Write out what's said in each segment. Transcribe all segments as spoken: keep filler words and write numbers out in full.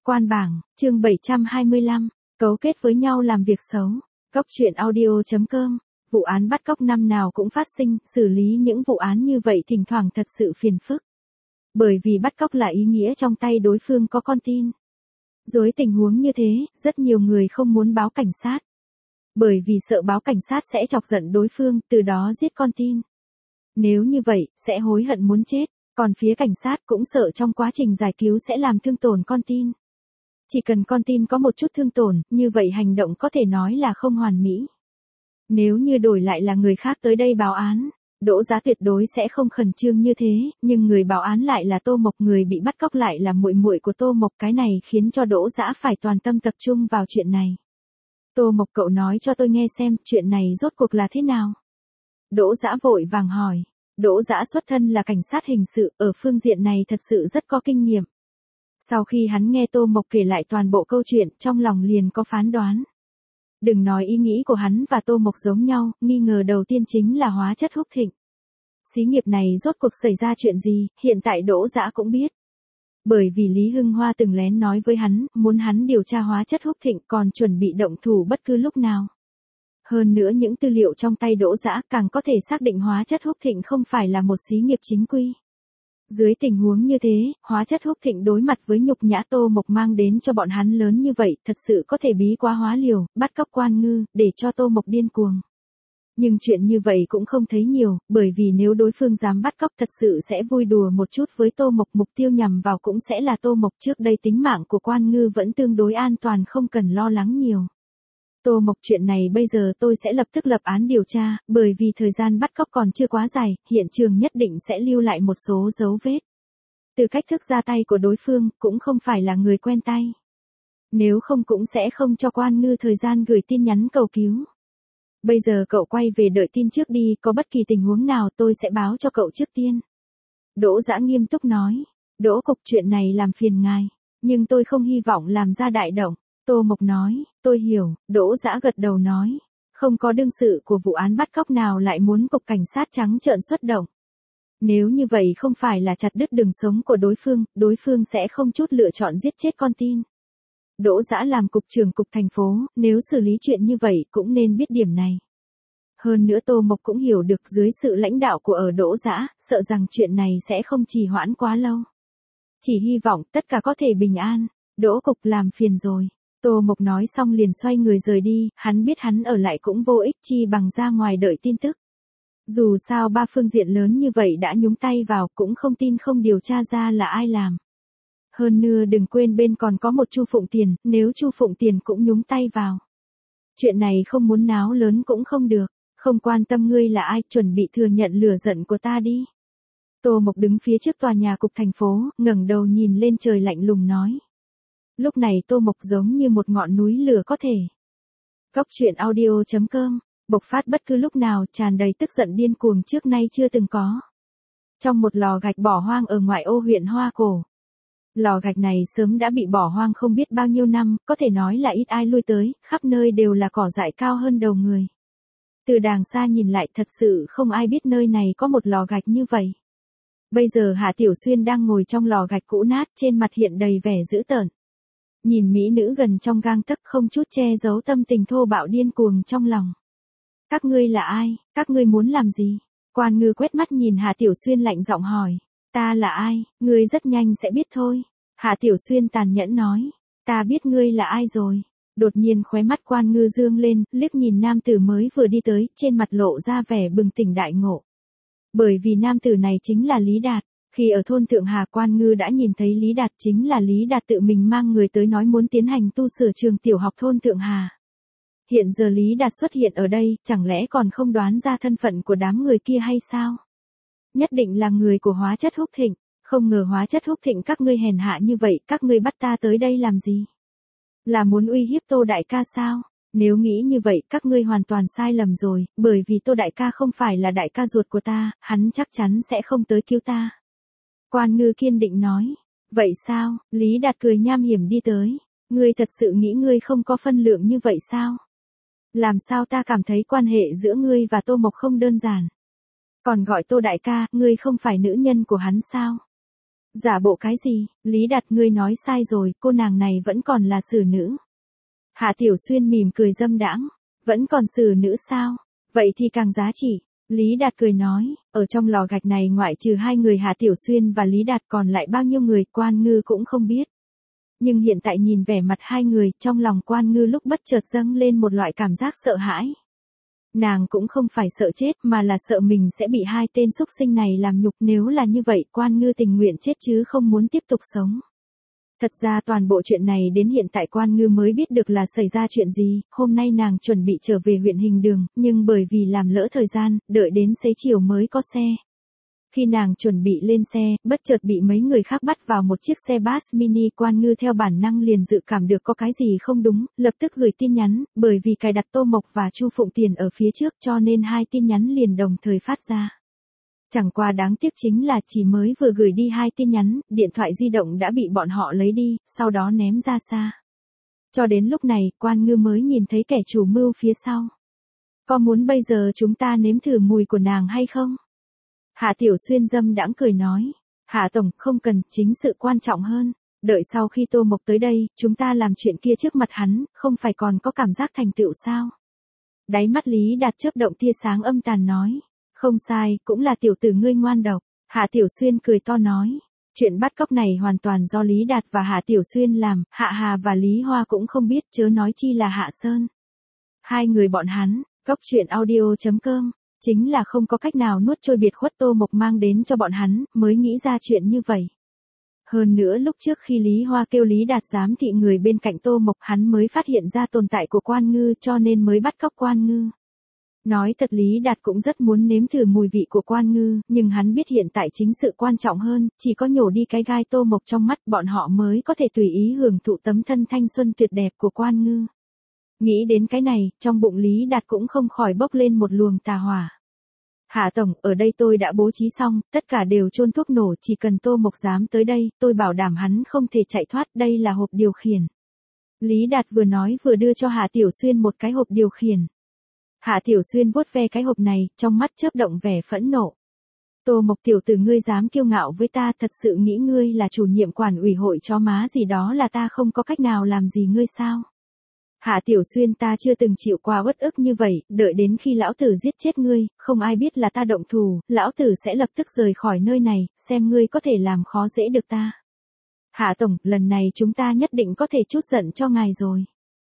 Quan bảng, chương bảy trăm hai mươi lăm, cấu kết với nhau làm việc xấu. Cốc truyện audio chấm com. Vụ án bắt cóc năm nào cũng phát sinh, xử lý những vụ án như vậy thỉnh thoảng thật sự phiền phức. Bởi vì bắt cóc là ý nghĩa trong tay đối phương có con tin. Dưới tình huống như thế, rất nhiều người không muốn báo cảnh sát. Bởi vì sợ báo cảnh sát sẽ chọc giận đối phương, từ đó giết con tin. Nếu như vậy, sẽ hối hận muốn chết. Còn phía cảnh sát cũng sợ trong quá trình giải cứu sẽ làm thương tổn con tin. Chỉ cần con tin có một chút thương tổn, như vậy hành động có thể nói là không hoàn mỹ. Nếu như đổi lại là người khác tới đây báo án, Đỗ Giá tuyệt đối sẽ không khẩn trương như thế, nhưng người báo án lại là Tô Mộc, người bị bắt cóc lại là muội muội của Tô Mộc, cái này khiến cho Đỗ Giá phải toàn tâm tập trung vào chuyện này. Tô Mộc, cậu nói cho tôi nghe xem, chuyện này rốt cuộc là thế nào? Đỗ Giá vội vàng hỏi. Đỗ Dã xuất thân là cảnh sát hình sự, ở phương diện này thật sự rất có kinh nghiệm. Sau khi hắn nghe Tô Mộc kể lại toàn bộ câu chuyện, trong lòng liền có phán đoán. Đừng nói ý nghĩ của hắn và Tô Mộc giống nhau, nghi ngờ đầu tiên chính là hóa chất húc thịnh. Xí nghiệp này rốt cuộc xảy ra chuyện gì, hiện tại Đỗ Dã cũng biết. Bởi vì Lý Hưng Hoa từng lén nói với hắn, muốn hắn điều tra hóa chất húc thịnh, còn chuẩn bị động thủ bất cứ lúc nào. Hơn nữa những tư liệu trong tay Đỗ Dã càng có thể xác định hóa chất húc thịnh không phải là một xí nghiệp chính quy. Dưới tình huống như thế, hóa chất húc thịnh đối mặt với nhục nhã Tô Mộc mang đến cho bọn hắn lớn như vậy, thật sự có thể bí quá hóa liều, bắt cóc Quan Ngư, để cho Tô Mộc điên cuồng. Nhưng chuyện như vậy cũng không thấy nhiều, bởi vì nếu đối phương dám bắt cóc thật sự sẽ vui đùa một chút với Tô Mộc, mục tiêu nhằm vào cũng sẽ là Tô Mộc. Trước đây tính mạng của Quan Ngư vẫn tương đối an toàn, không cần lo lắng nhiều. Tô Mộc, chuyện này bây giờ tôi sẽ lập tức lập án điều tra, bởi vì thời gian bắt cóc còn chưa quá dài, hiện trường nhất định sẽ lưu lại một số dấu vết. Từ cách thức ra tay của đối phương, cũng không phải là người quen tay. Nếu không cũng sẽ không cho Quan Ngư thời gian gửi tin nhắn cầu cứu. Bây giờ cậu quay về đợi tin trước đi, có bất kỳ tình huống nào tôi sẽ báo cho cậu trước tiên. Đỗ Dã nghiêm túc nói. Đỗ cục, chuyện này làm phiền ngài, nhưng tôi không hy vọng làm ra đại động. Tô Mộc nói, tôi hiểu. Đỗ Dã gật đầu nói, không có đương sự của vụ án bắt cóc nào lại muốn cục cảnh sát trắng trợn xuất động. Nếu như vậy không phải là chặt đứt đường sống của đối phương, đối phương sẽ không chút lựa chọn giết chết con tin. Đỗ Dã làm cục trưởng cục thành phố, nếu xử lý chuyện như vậy cũng nên biết điểm này. Hơn nữa Tô Mộc cũng hiểu được dưới sự lãnh đạo của ở Đỗ Dã, sợ rằng chuyện này sẽ không trì hoãn quá lâu. Chỉ hy vọng tất cả có thể bình an. Đỗ cục, làm phiền rồi. Tô Mộc nói xong liền xoay người rời đi, hắn biết hắn ở lại cũng vô ích, chi bằng ra ngoài đợi tin tức. Dù sao ba phương diện lớn như vậy đã nhúng tay vào, cũng không tin không điều tra ra là ai làm. Hơn nữa đừng quên bên còn có một Chu Phụng Tiền, nếu Chu Phụng Tiền cũng nhúng tay vào. Chuyện này không muốn náo lớn cũng không được, không quan tâm ngươi là ai, chuẩn bị thừa nhận lửa giận của ta đi. Tô Mộc đứng phía trước tòa nhà cục thành phố, ngẩng đầu nhìn lên trời lạnh lùng nói. Lúc này Tô Mộc giống như một ngọn núi lửa có thể. Cốc truyện audio chấm com, bộc phát bất cứ lúc nào, tràn đầy tức giận điên cuồng trước nay chưa từng có. Trong một lò gạch bỏ hoang ở ngoại ô huyện Hoa Cổ. Lò gạch này sớm đã bị bỏ hoang không biết bao nhiêu năm, có thể nói là ít ai lui tới, khắp nơi đều là cỏ dại cao hơn đầu người. Từ đàng xa nhìn lại thật sự không ai biết nơi này có một lò gạch như vậy. Bây giờ Hạ Tiểu Xuyên đang ngồi trong lò gạch cũ nát, trên mặt hiện đầy vẻ dữ tợn. Nhìn mỹ nữ gần trong gang tấc, không chút che giấu tâm tình thô bạo điên cuồng trong lòng. Các ngươi là ai, các ngươi muốn làm gì? Quan Ngư quét mắt nhìn Hạ Tiểu Xuyên lạnh giọng hỏi. Ta là ai, ngươi rất nhanh sẽ biết thôi. Hạ Tiểu Xuyên tàn nhẫn nói. Ta biết ngươi là ai rồi. Đột nhiên khóe mắt Quan Ngư dương lên, liếc nhìn nam tử mới vừa đi tới, trên mặt lộ ra vẻ bừng tỉnh đại ngộ. Bởi vì nam tử này chính là Lý Đạt. Khi ở thôn Thượng Hà, Quan Ngư đã nhìn thấy Lý Đạt, chính là Lý Đạt tự mình mang người tới nói muốn tiến hành tu sửa trường tiểu học thôn Thượng Hà. Hiện giờ Lý Đạt xuất hiện ở đây, chẳng lẽ còn không đoán ra thân phận của đám người kia hay sao? Nhất định là người của hóa chất húc thịnh, không ngờ hóa chất húc thịnh các ngươi hèn hạ như vậy, các ngươi bắt ta tới đây làm gì? Là muốn uy hiếp Tô đại ca sao? Nếu nghĩ như vậy, các ngươi hoàn toàn sai lầm rồi, bởi vì Tô đại ca không phải là đại ca ruột của ta, hắn chắc chắn sẽ không tới cứu ta. Quan Ngư kiên định nói. Vậy sao? Lý Đạt cười nham hiểm đi tới. Ngươi thật sự nghĩ ngươi không có phân lượng như vậy sao? Làm sao ta cảm thấy quan hệ giữa ngươi và Tô Mộc không đơn giản? Còn gọi Tô đại ca, ngươi không phải nữ nhân của hắn sao? Giả bộ cái gì, Lý Đạt ngươi nói sai rồi, cô nàng này vẫn còn là xử nữ. Hạ Tiểu Xuyên mỉm cười dâm đãng, vẫn còn xử nữ sao? Vậy thì càng giá trị. Lý Đạt cười nói, ở trong lò gạch này ngoại trừ hai người Hạ Tiểu Xuyên và Lý Đạt còn lại bao nhiêu người Quan Ngư cũng không biết. Nhưng hiện tại nhìn vẻ mặt hai người, trong lòng Quan Ngư lúc bất chợt dâng lên một loại cảm giác sợ hãi. Nàng cũng không phải sợ chết mà là sợ mình sẽ bị hai tên súc sinh này làm nhục, nếu là như vậy Quan Ngư tình nguyện chết chứ không muốn tiếp tục sống. Thật ra toàn bộ chuyện này đến hiện tại Quan Ngư mới biết được là xảy ra chuyện gì, hôm nay nàng chuẩn bị trở về huyện Hình Đường, nhưng bởi vì làm lỡ thời gian, đợi đến xế chiều mới có xe. Khi nàng chuẩn bị lên xe, bất chợt bị mấy người khác bắt vào một chiếc xe bus mini. Quan Ngư theo bản năng liền dự cảm được có cái gì không đúng, lập tức gửi tin nhắn, bởi vì cài đặt Tô Mộc và Chu Phụng Tiền ở phía trước cho nên hai tin nhắn liền đồng thời phát ra. Chẳng qua đáng tiếc chính là chỉ mới vừa gửi đi hai tin nhắn, điện thoại di động đã bị bọn họ lấy đi, sau đó ném ra xa. Cho đến lúc này, Quan Ngư mới nhìn thấy kẻ chủ mưu phía sau. Có muốn bây giờ chúng ta nếm thử mùi của nàng hay không? Hạ Tiểu Xuyên dâm đãng cười nói. Hạ Tổng, không cần, chính sự quan trọng hơn. Đợi sau khi Tô Mộc tới đây, chúng ta làm chuyện kia trước mặt hắn, không phải còn có cảm giác thành tựu sao? Đáy mắt Lý Đạt chớp động tia sáng âm tàn nói. Không sai, cũng là tiểu tử ngươi ngoan độc. Hạ Tiểu Xuyên cười to nói. Chuyện bắt cóc này hoàn toàn do Lý Đạt và Hạ Tiểu Xuyên làm, Hạ Hà và Lý Hoa cũng không biết, chớ nói chi là Hạ Sơn. Hai người bọn hắn, cóc truyện audio chấm com, chính là không có cách nào nuốt trôi biệt khuất Tô Mộc mang đến cho bọn hắn, mới nghĩ ra chuyện như vậy. Hơn nữa lúc trước khi Lý Hoa kêu Lý Đạt giám thị người bên cạnh Tô Mộc, hắn mới phát hiện ra tồn tại của Quan Ngư cho nên mới bắt cóc Quan Ngư. Nói thật Lý Đạt cũng rất muốn nếm thử mùi vị của Quan Ngư, nhưng hắn biết hiện tại chính sự quan trọng hơn, chỉ có nhổ đi cái gai Tô Mộc trong mắt bọn họ mới có thể tùy ý hưởng thụ tấm thân thanh xuân tuyệt đẹp của Quan Ngư. Nghĩ đến cái này, trong bụng Lý Đạt cũng không khỏi bốc lên một luồng tà hỏa. Hạ Tổng, ở đây tôi đã bố trí xong, tất cả đều chôn thuốc nổ, chỉ cần Tô Mộc dám tới đây, tôi bảo đảm hắn không thể chạy thoát, đây là hộp điều khiển. Lý Đạt vừa nói vừa đưa cho Hạ Tiểu Xuyên một cái hộp điều khiển. Hạ Tiểu Xuyên vuốt ve cái hộp này, trong mắt chớp động vẻ phẫn nộ. Tô Mộc tiểu tử ngươi dám kiêu ngạo với ta, thật sự nghĩ ngươi là chủ nhiệm quản ủy hội chó má gì đó là ta không có cách nào làm gì ngươi sao? Hạ Tiểu Xuyên, ta chưa từng chịu qua uất ức như vậy, đợi đến khi lão tử giết chết ngươi, không ai biết là ta động thủ, lão tử sẽ lập tức rời khỏi nơi này, xem ngươi có thể làm khó dễ được ta. Hạ Tổng, lần này chúng ta nhất định có thể trút giận cho ngài rồi.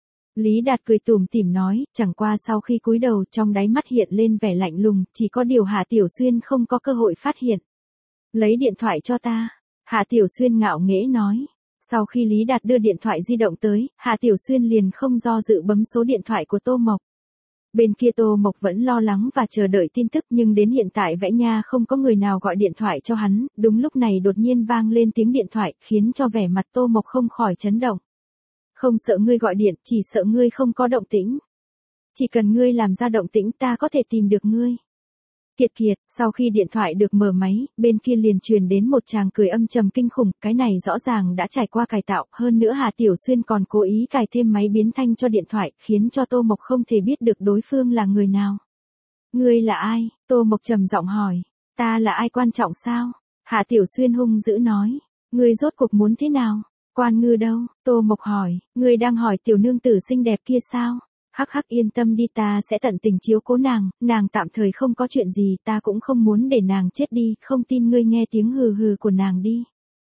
Lý Đạt cười tủm tỉm nói, chẳng qua sau khi cúi đầu trong đáy mắt hiện lên vẻ lạnh lùng, chỉ có điều Hạ Tiểu Xuyên không có cơ hội phát hiện. Lấy điện thoại cho ta. Hạ Tiểu Xuyên ngạo nghễ nói. Sau khi Lý Đạt đưa điện thoại di động tới, Hạ Tiểu Xuyên liền không do dự bấm số điện thoại của Tô Mộc. Bên kia Tô Mộc vẫn lo lắng và chờ đợi tin tức nhưng đến hiện tại Vẽ Nha không có người nào gọi điện thoại cho hắn, đúng lúc này đột nhiên vang lên tiếng điện thoại khiến cho vẻ mặt Tô Mộc không khỏi chấn động. Không sợ ngươi gọi điện, chỉ sợ ngươi không có động tĩnh. Chỉ cần ngươi làm ra động tĩnh ta có thể tìm được ngươi. Kiệt kiệt, sau khi điện thoại được mở máy, bên kia liền truyền đến một tràng cười âm trầm kinh khủng, cái này rõ ràng đã trải qua cải tạo, hơn nữa Hà Tiểu Xuyên còn cố ý cài thêm máy biến thanh cho điện thoại, khiến cho Tô Mộc không thể biết được đối phương là người nào. Ngươi là ai? Tô Mộc trầm giọng hỏi. Ta là ai quan trọng sao? Hà Tiểu Xuyên hung dữ nói. Ngươi rốt cuộc muốn thế nào? Quan Ngư đâu? Tô Mộc hỏi. Ngươi đang hỏi tiểu nương tử xinh đẹp kia sao? Hắc hắc, yên tâm đi, ta sẽ tận tình chiếu cố nàng, nàng tạm thời không có chuyện gì, ta cũng không muốn để nàng chết đi, không tin ngươi nghe tiếng hừ hừ của nàng đi.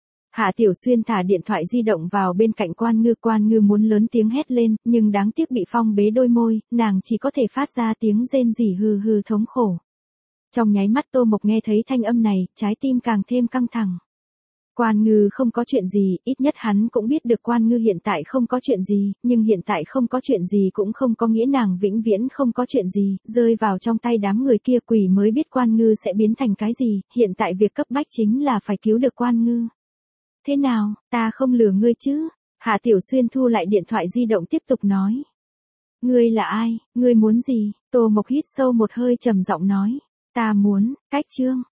Hạ Tiểu Xuyên thả điện thoại di động vào bên cạnh Quan Ngư, Quan Ngư muốn lớn tiếng hét lên, nhưng đáng tiếc bị phong bế đôi môi, nàng chỉ có thể phát ra tiếng rên rỉ hừ hừ thống khổ. Trong nháy mắt Tô Mộc nghe thấy thanh âm này, trái tim càng thêm căng thẳng. Quan Ngư không có chuyện gì, ít nhất hắn cũng biết được Quan Ngư hiện tại không có chuyện gì, nhưng hiện tại không có chuyện gì cũng không có nghĩa nàng vĩnh viễn không có chuyện gì, rơi vào trong tay đám người kia quỷ mới biết Quan Ngư sẽ biến thành cái gì, hiện tại việc cấp bách chính là phải cứu được Quan Ngư. Thế nào, ta không lừa ngươi chứ? Hạ Tiểu Xuyên thu lại điện thoại di động tiếp tục nói. Ngươi là ai, ngươi muốn gì? Tô Mộc hít sâu một hơi trầm giọng nói. Ta muốn, cách chương.